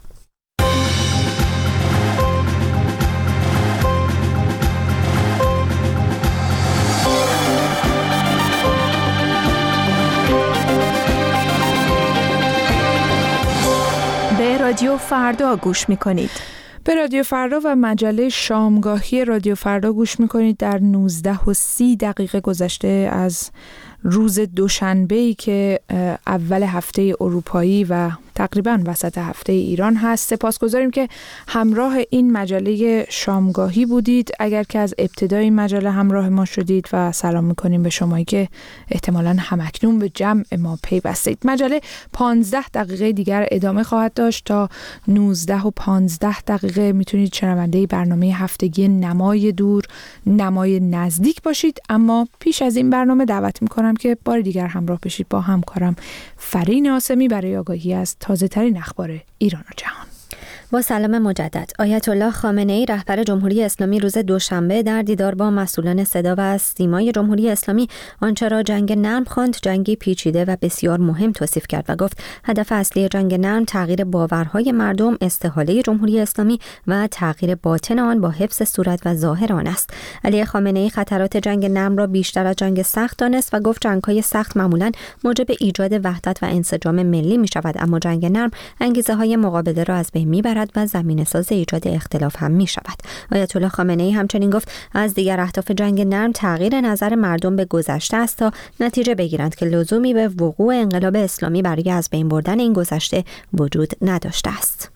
U: به رادیو فردا گوش میکنید.
A: به رادیو فردا و مجله شامگاهی رادیو فردا گوش میکنید. در نوزده و سی دقیقه گذشته از روز دوشنبه‌ای که اول هفته اروپایی و تقریباً وسط هفته ایران هست. سپاسگزاریم که همراه این مجله شامگاهی بودید. اگر که از ابتدای این مجله همراه ما شدید و سلام میکنیم به شمایی که احتمالاً همکنون به جمع ما پیوستید. مجله پانزده دقیقه دیگر ادامه خواهد داشت. تا نوزده و پانزده دقیقه میتونید شنونده برنامه هفتگی نمای دور، نمای نزدیک باشید. اما پیش از این برنامه دعوت میکنم که بار دیگر همراه بشید با همکارم فرین آسمی برای آگاهی از تازه ترین اخبار ایران و جهان.
B: با سلام مجدد. آیت الله خامنه ای رهبر جمهوری اسلامی روز دوشنبه در دیدار با مسئولان صدا و سیمای جمهوری اسلامی آنچه را جنگ نرم خواند جنگی پیچیده و بسیار مهم توصیف کرد و گفت هدف اصلی جنگ نرم تغییر باورهای مردم، استحاله جمهوری اسلامی و تغییر باطن آن با حفظ صورت و ظاهر آن است. علی خامنه ای خطرات جنگ نرم را بیشتر از جنگ سخت دانست و گفت جنگ‌های سخت معمولاً موجب ایجاد وحدت و انسجام ملی می‌شود، اما جنگ نرم انگیزه‌های مقابله را از بین می‌برد و زمینه ساز ایجاد اختلاف هم می شود. آیت الله خامنه ای همچنین گفت از دیگر اهداف جنگ نرم تغییر نظر مردم به گذشته است تا نتیجه بگیرند که لزومی به وقوع انقلاب اسلامی برای از بین بردن این گذشته وجود نداشته است.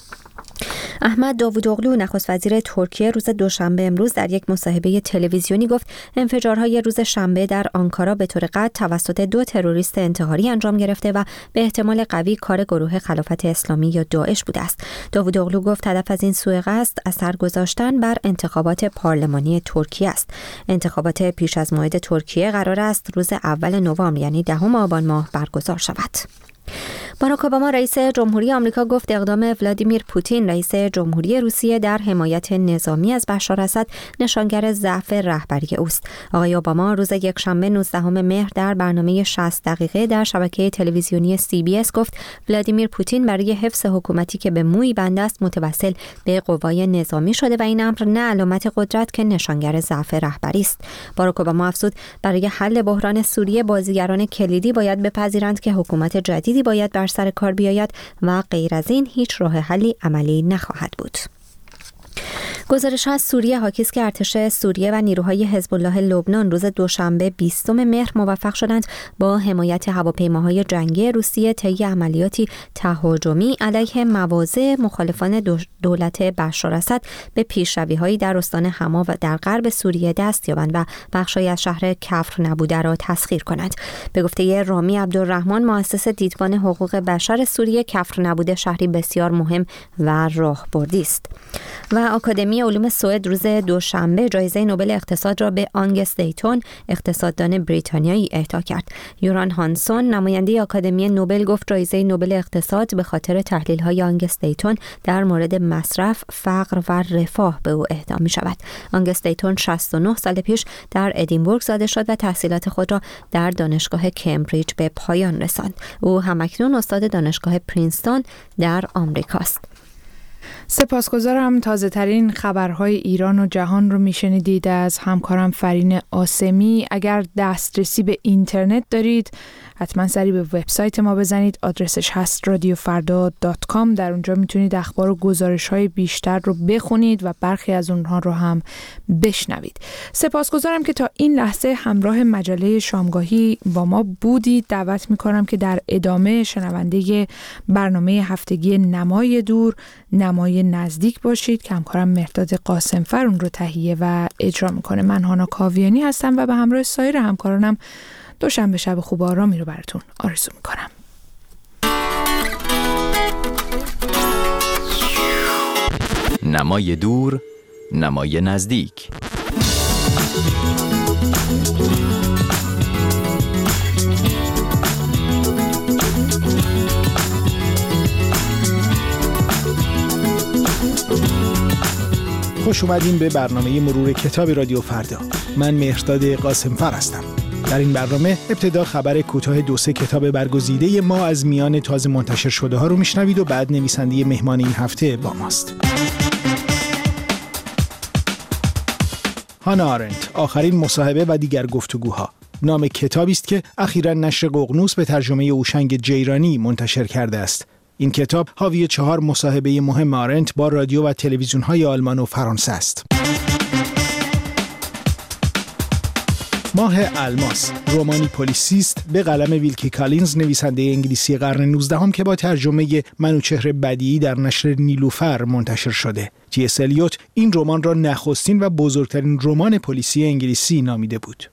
B: احمد داوودوغلو نخست وزیر ترکیه روز دوشنبه امروز در یک مصاحبه تلویزیونی گفت انفجارهای روز شنبه در آنکارا به طور قطع توسط دو تروریست انتحاری انجام گرفته و به احتمال قوی کار گروه خلافت اسلامی یا داعش بوده است. داوودوغلو گفت هدف از این سوء قصد اثر گذاشتن بر انتخابات پارلمانی ترکیه است. انتخابات پیش از موعد ترکیه قرار است روز اول نوامبر یعنی دهم آبان ماه برگزار شود. باراک اوباما رئیس جمهوری آمریکا گفت اقدام ولادیمیر پوتین رئیس جمهوری روسیه در حمایت نظامی از بشار اسد نشانگر ضعف رهبری اوست. آقای اوباما روز یکشنبه نوزدهم مهر در برنامه شصت دقیقه در شبکه تلویزیونی سی بی اس گفت ولادیمیر پوتین برای حفظ حکومتی که به مویی بنده است متوسل به قوای نظامی شده و این امر نه علامت قدرت که نشانگر ضعف رهبری است. باراک اوباما افزود برای حل بحران سوریه بازیگران کلیدی باید بپذیرند که حکومت جدیدی باید بر سر کار بیاید و غیر از این هیچ راه حلی عملی نخواهد بود. گزارش از سوریه حاکی است که ارتش سوریه و نیروهای حزب الله لبنان روز دوشنبه بیستم مهر موفق شدند با حمایت هواپیماهای جنگی روسیه طی عملیاتی تهاجمی علیه مواضع مخالفان دولت بشار اسد به پیشروی‌هایی در استان حما و در غرب سوریه دست یابند و بخشی از شهر کفر نبوده را تسخیر کنند. به گفته رامی عبدالرحمن مؤسس دیدبان حقوق بشر سوریه، کفر نبوده شهری بسیار مهم و راهبردی است. و آکادمی اکادمی علوم سوئد روز دوشنبه جایزه نوبل اقتصاد را به آنگس دیتون، اقتصاددان بریتانیایی اهدا کرد. یوران هانسون نماینده آکادمی نوبل گفت جایزه نوبل اقتصاد به خاطر تحلیل‌های آنگس دیتون در مورد مصرف، فقر و رفاه به او اهدا می‌شود. آنگس دیتون شصت و نه سال پیش در ادینبورگ زاده شد و تحصیلات خود را در دانشگاه کمبریج به پایان رساند. او همکنون استاد دانشگاه پرینستون در آمریکاست.
A: سپاسگزارم. تازه ترین خبرهای ایران و جهان رو میشنیدید از همکارم فرین آسمی. اگر دسترسی به اینترنت دارید حتما سری به وبسایت ما بزنید. آدرسش هست رادیو فردا دات کام. در اونجا میتونید اخبار و گزارش‌های بیشتر رو بخونید و برخی از اونها رو هم بشنوید. سپاسگزارم که تا این لحظه همراه مجله شامگاهی با ما بودید. دعوت میکنم که در ادامه شنونده برنامه هفتگی نمای دور، نمای نزدیک باشید که همکارم مهرداد قاسمفر اون رو تهیه و اجرا میکنه. من هانا کاویانی هستم و به همراه سایر همکارانم دوشنبه شب خوب و آرامی رو براتون آرزو میکنم.
P: نمای دور، نمای نزدیک.
D: خوش اومدین به برنامه مرور کتاب رادیو فردا. من مهرداد قاسمفر هستم. در این برنامه ابتدا خبر کوتاه دو سه کتاب برگزیده ما از میان تازه منتشر شده ها رو میشنوید و بعد نویسنده مهمان این هفته با ماست. هانا آرنت، آخرین مصاحبه و دیگر گفتگوها، نام کتابی است که اخیراً نشر ققنوس به ترجمه اوشنگ جیرانی منتشر کرده است. این کتاب حاوی چهار مصاحبه مهم آرنت با رادیو و تلویزیون‌های آلمان و فرانسه است. ماه الماس، رمانی پلیسیست به قلم ویلکی کالینز، نویسنده انگلیسی قرن نوزدهم که با ترجمه منوچهر بدیعی در نشر نیلوفر منتشر شده. تی اس الیوت این رمان را نخستین و بزرگترین رمان پلیسی انگلیسی نامیده بود.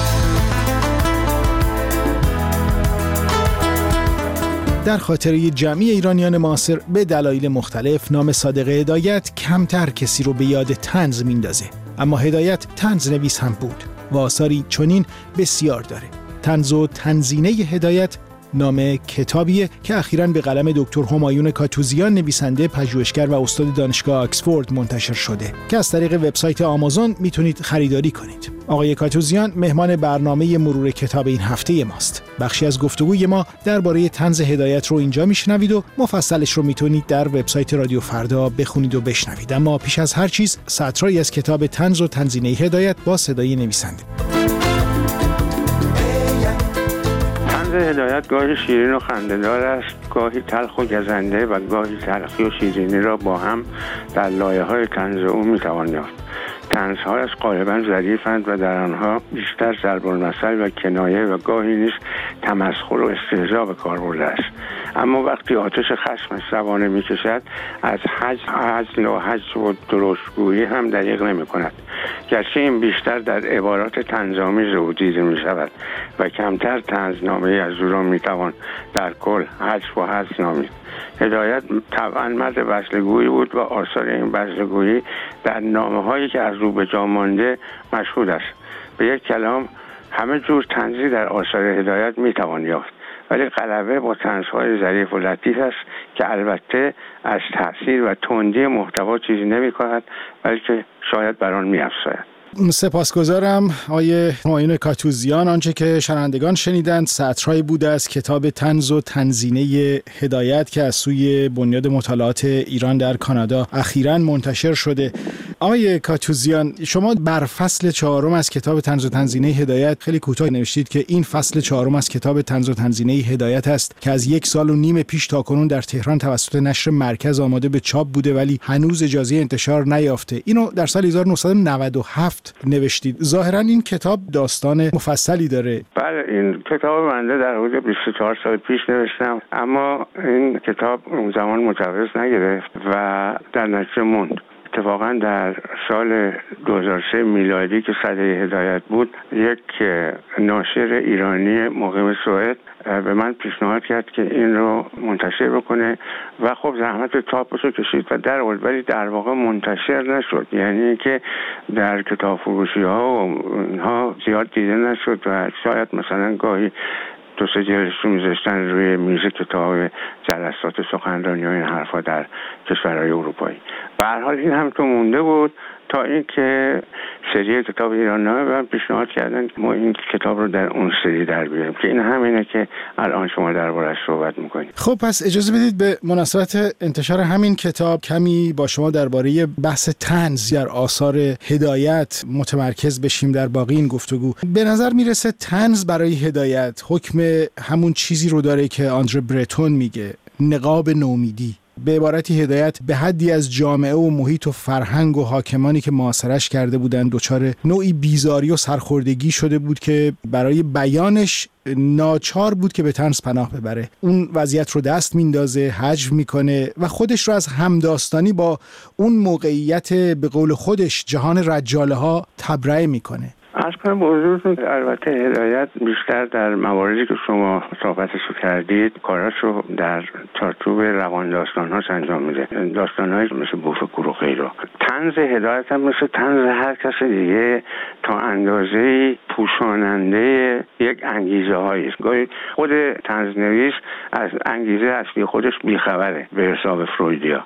D: در خاطره جمعی ایرانیان معاصر به دلایل مختلف نام صادق هدایت کمتر کسی رو به یاد طنز میندازه، اما هدایت طنز نویس هم بود و آثاری چنین بسیار داره. طنز و تنزینه هدایت نام کتابیه که اخیراً به قلم دکتر همایون کاتوزیان، نویسنده، پژوهشگر و استاد دانشگاه آکسفورد منتشر شده که از طریق وبسایت آمازون میتونید خریداری کنید. آقای کاتوزیان مهمان برنامه مرور کتاب این هفته ماست. بخشی از گفتگوی ما درباره طنز هدایت رو اینجا میشنوید و مفصلش رو میتونید در وبسایت رادیو فردا بخونید و بشنوید. اما پیش از هر چیز سطرهایی از کتاب طنز و تنزینه هدایت با صدای نویسنده.
V: هدایت گاهی شیرین و خنده‌دار است، گاهی تلخ و گزنده و گاهی تلخی و شیرینی را با هم در لایه‌های طنز او می‌توان یافت. طنزهایش غالباً ظریفند و در آنها بیشتر ضرب المثل و کنایه و گاهی نیز تمسخر و استهزا به کار برده است. اما وقتی آتش خشمش زبانه می‌کشد، از هزل و حج و درشتگویی هم دریغ نمی‌کند. گرچه این بیشتر در عبارات طنزآمیز او دیده می‌شود و کمتر طنزنامه‌ای از او را می‌توان در کل حذف و حذف نامید. هدایت طبعاً مرد بزلگویی بود و آثار این بزلگویی در نامه‌هایی که از او به جا مانده مشهود است. به یک کلام همه جور طنزی در آثار هدایت می‌توان یافت، ولی غلبه با طنزهای ظریف و لطیف است که البته از تأثیر و تندی محتوا چیزی نمی‌کند، بلکه شاید بر آن می‌افزاید.
D: سپاسگزارم آقای همایون کاتوزیان. آنچه که شنوندگان شنیدند سطرهایی بوده از کتاب طنز و تنزینه هدایت که از سوی بنیاد مطالعات ایران در کانادا اخیراً منتشر شده. آقای کاتوزیان، شما بر فصل چهارم از کتاب طنز و تنزینه هدایت خیلی کوتاه نوشتید که این فصل چهارم از کتاب طنز و تنزینه هدایت است که از یک سال و نیم پیش تا کنون در تهران توسط نشر مرکز آماده به چاپ بوده ولی هنوز اجازه انتشار نیافته. اینو در سال هزار و نهصد و نود و هفت نوشتید. ظاهرا این کتاب داستان مفصلی داره.
V: بله، این کتاب بنده در حدود بیست و چهار سال پیش نوشتم، اما این کتاب اون زمان مجوز نگرفت و در نتیجه موند. اتفاقا در سال دو هزار و سه میلادی که سده هدایت بود، یک ناشر ایرانی مقیم سوئد به من پیشنهاد کرد که این رو منتشر بکنه و خب زحمت تاپش رو کشید و در آورد، ولی در واقع منتشر نشد. یعنی که در کتاب فروشی ها و اینها زیاد دیده نشد و شاید مثلا گاهی دو سه جلدش رو میذاشتن روی میز کتاب جلسات سخنرانی و این حرفا در کشورهای اروپایی. به هر حال این هم تو مونده بود تا اینکه سری کتاب ایران‌نامه به من پیشنهاد کردن ما این کتاب رو در اون سری در بیاریم که این همینه که الان شما درباره‌اش صحبت می‌کنید.
D: خب پس اجازه بدید به مناسبت انتشار همین کتاب کمی با شما درباره بحث طنز یا آثار هدایت متمرکز بشیم در باقی این گفتگو. به نظر میرسه طنز برای هدایت حکم همون چیزی رو داره که آندره برتون میگه، نقاب نومیدی. به عبارتی هدایت به حدی از جامعه و محیط و فرهنگ و حاکمانی که معاصرش کرده بودند دچار نوعی بیزاری و سرخوردگی شده بود که برای بیانش ناچار بود که به طنز پناه ببره. اون وضعیت رو دست میندازه، حجو میکنه و خودش رو از همداستانی با اون موقعیت به قول خودش جهان رجاله ها تبرئه میکنه.
V: از کنم به حضورتون البته هدایت بیشتر در مواردی که شما صحبتشو کردید کاراشو در چارچوب روان داستان‌هاش انجام میده، داستان‌هایی مثل بوفکور و غیره. طنز هدایت هم مثل طنز هر کس دیگه تا اندازه‌ای پوشاننده یک انگیزه هایی است. گاهی خود طنزنویس از انگیزه اصلی خودش بیخبره به حساب فرویدیا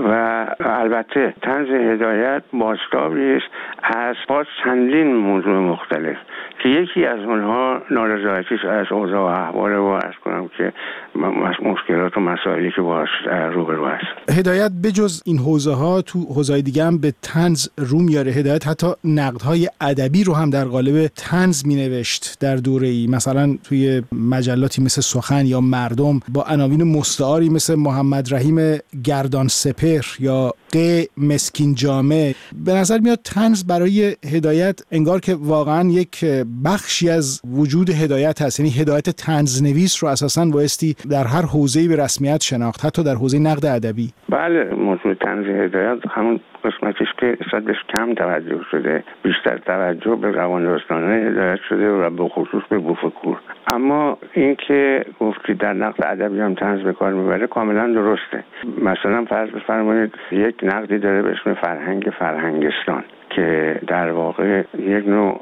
V: و البته طنز هدایت بازتابی است از باز چندین موضوع مختلف که یکی از اونها نارضایتیش از اوضاع و احوال و عرض کنم که مشکلات و مسائلی که باهاش روبرو هست.
D: هدایت بجز این حوزه ها تو حوزه‌های دیگه هم به طنز رو میاره. هدایت حتی نقدهای ادبی رو هم در قالب طنز مینوشت در دوره‌ای، مثلا توی مجلاتی مثل سخن یا مردم با عناوین مستعاری مثل محمد رحیم گردان سپر یا ق مسکین جامه. به نظر میاد طنز برای هدایت انگار که واقعا یک بخشی از وجود هدایت هست، یعنی هدایت طنزنویس رو اساساً بایستی در هر حوزه‌ای به رسمیت شناخت، حتی در حوزه نقد ادبی.
V: بله، موضوع طنز هدایت همون قسمتیش که اصلا بهش کم توجه شده، بیشتر توجه به روان داستان‌های هدایت شده و به خصوص به بوفکور. اما این که گفتی در نقد ادبی هم طنز به کار میبره کاملا درسته. مثلا فرض بفرمایید یک نقدی داره به اسم فرهنگ فرهنگستان که در واقع یک نوع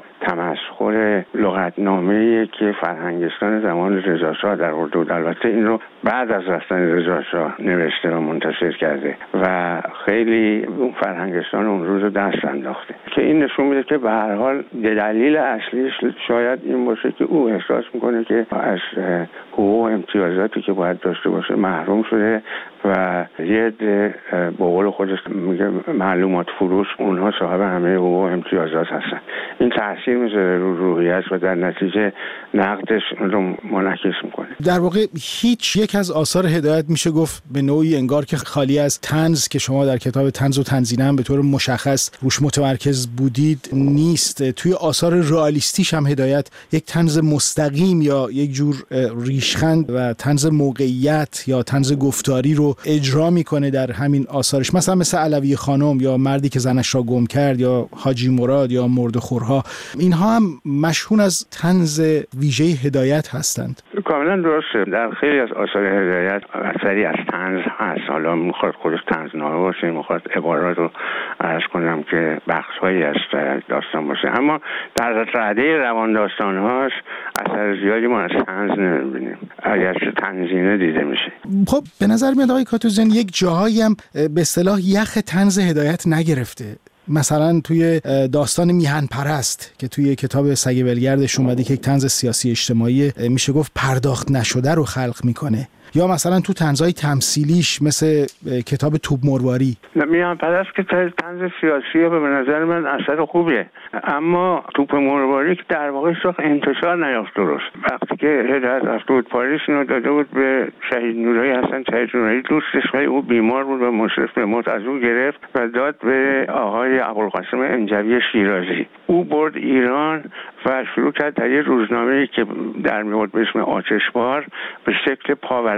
V: تمسخر لغتنامه‌ای که فرهنگستان زمان رضا شاه در آورده بود. البته این رو بعد از رفتن رضا شاه نوشته و منتشر کرده و خیلی اون فرهنگستان اون روز دست انداخته که این نشون میده که به هر حال دلیل اصلیش شاید این باشه که او احساس میکنه که از حقوق و امتیازاتی که باید داشته باشه محروم شده و یه عده به قول خودش میگه معلومات فروش، اونها صاحب همه حقوق و امتیازات هستن. این تاثیر میذاره رو روحیه‌اش و در نتیجه نقدش رو منعکس میکنه.
D: در واقع هیچ یک از آثار هدایت میشه گفت به نوعی انگار که خالی از طنز که شما در کتاب طنز و تنزینه هم به طور مشخص روش متمرکز بودید نیست. توی آثار رئالیستیش هم هدایت یک طنز مستقیم یا یک جور ریشخند و طنز موقعیت یا طنز گفتاری رو اجرا میکنه در همین آثارش، مثلا مثل علوی خانم یا مردی که زنش را گم کرد یا حاجی مراد یا مردخورها. اینها هم مشهون از طنز ویژه هدایت هستند.
V: کاملا درسته. در خیلی از آثار هدایت اثری از طنز هست. حالا میخواد خودش طنزنامه باشه، میخواد عبارات رو عرض کنم که بخش‌هایی از داستان باشه، اما در رده روان داستان‌هاش اثر زیادی ما از طنز نمی‌بینیم اگرچه تنزینه دیده میشه.
D: خب به نظر میاد آقای کاتوزن یک جاهایی هم به اصطلاح یخ طنز هدایت نگرفته. مثلا توی داستان میهن پرست که توی کتاب سگ ولگردش اومده که یک طنز سیاسی اجتماعی میشه گفت پرداخت نشده رو خلق میکنه، یا مثلا تو طنزهای تمثیلیش مثل کتاب توپ مرواری.
V: میهن پرست که طنز سیاسی به نظر من اثر خوبیه، اما توپ مرواری که در واقع شاخ انتشار نیافت درست. وقتی که هدایت از بود پاریس اینو داده بود به شهید نورایی حسن شهید نورایی دوستش، ولی او بیمار بود و مشرف به موت از او گرفت و داد به آقای ابوالقاسم انجوی شیرازی. او برد ایران و شروع کرد در یه روزنامه‌ای که در میاد به اسم آتشبار به شکل پاور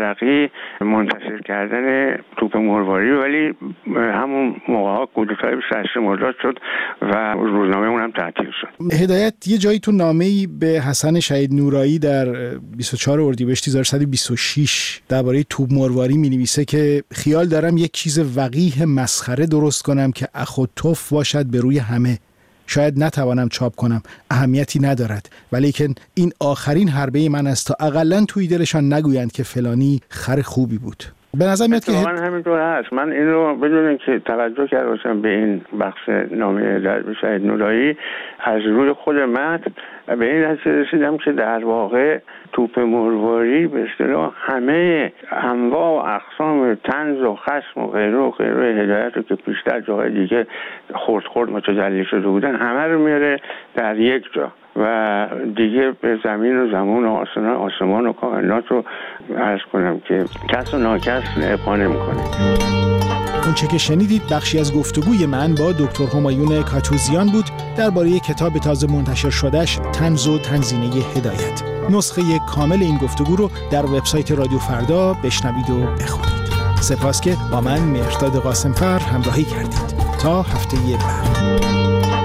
V: ورقی منتشر کردن توپ مرواری، ولی همون موقع ها کودتای بیست و هشت مرداد شد و روزنامه اون هم تعطیل شد.
D: هدایت یه جایی تو نامه‌ای به حسن شهید نورایی در بیست و چهار اردیبهشت هزار و سیصد و بیست و شش درباره توپ مرواری می‌نویسه که خیال دارم یک چیز وقیح مسخره درست کنم که اخ و تف باشد به روی همه. شاید نتوانم چاپ کنم، اهمیتی ندارد، ولیکن این آخرین حربه من است تا اقلن توی دلشان نگویند که فلانی خر خوبی بود. به نظر میاد که
V: من همینطور هست. من این رو بدون اینکه توجه کرده باشم به این بخش نامه در شهید نورایی، از روی خود متن به این نتیجه رسیدم که در واقع توپ مرواری به اصطلاح همه انواع و اقسام طنز و خشم و غیره و غیره هدایت رو که پیشتر جاهای دیگه خرد خرد متجلی شده بودن همه رو میاره در یک جا و دیگه به زمین و زمان و آسمان, آسمان و کائنات رو عرض کنم که کس و ناکس ابقا نمی‌کنه.
D: اون چه که شنیدید بخشی از گفتگوی من با دکتر همایون کاتوزیان بود درباره کتاب تازه منتشر شدهش طنز و تنزینه هدایت. نسخه کامل این گفتگو رو در وبسایت رادیو فردا بشنوید و بخونید. سپاس که با من مهرداد قاسمفر همراهی کردید. تا هفته بعد.